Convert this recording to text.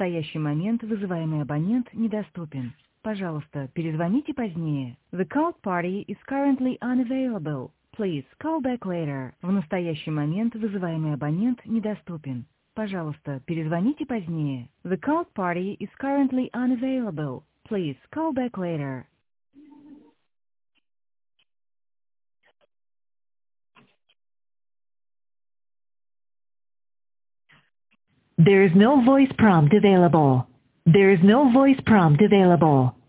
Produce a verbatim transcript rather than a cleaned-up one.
настоящий момент вызываемый абонент недоступен. Пожалуйста, перезвоните позднее. The called party is currently unavailable. Please call back later. В настоящий момент вызываемый абонент недоступен. Пожалуйста, перезвоните позднее. The called party is currently unavailable. Please call back later. There is no voice prompt available. There is no voice prompt available.